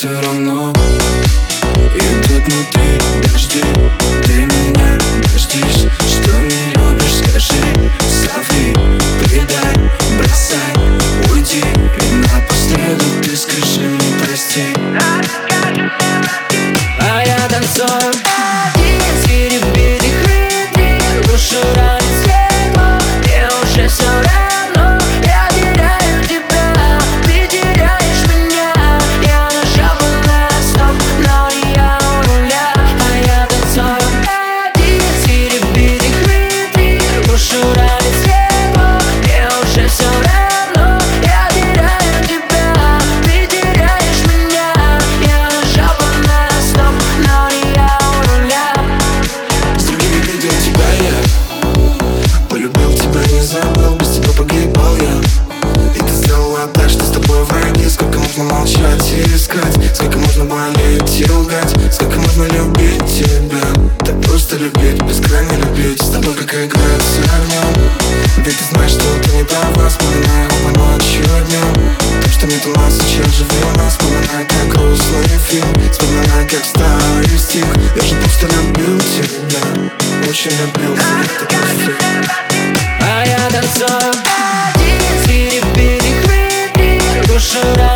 все равно. И тут внутри дожди, ты меня дождись. Что не любишь, скажи, зови, предай, бросай, уйди. И напоследок ты скажи мне прости. А я танцую один среди битых витрин, душу ранит светло, мне уже все равно. Я теряю тебя, ты теряешь меня. Я нажал бы на стоп, но я у руля. А я танцую один среди битых витрин, душу ранит светло, мне уже все равно. Я теряю тебя, ты теряешь меня. Я нажал бы на стоп, но я у руля. С другими видел тебя я, полюбил тебя, не забыл, без тебя погибал я. И ты сделала так, что с тобой враги. Сколько можно молчать и искать, сколько можно болеть и лгать, сколько можно любить тебя. Так просто любить, бескрайне любить, с тобой как играть с огнем. Ведь ты знаешь, что ты не права, вспоминаю по ночью и днем. То, что нет у нас, сейчас живи у нас. Вспоминай, как грустный фильм, вспоминай, как старый стих. Я же просто любил тебя, очень любил, ты прости. А я танцую один среди битых витрин, душу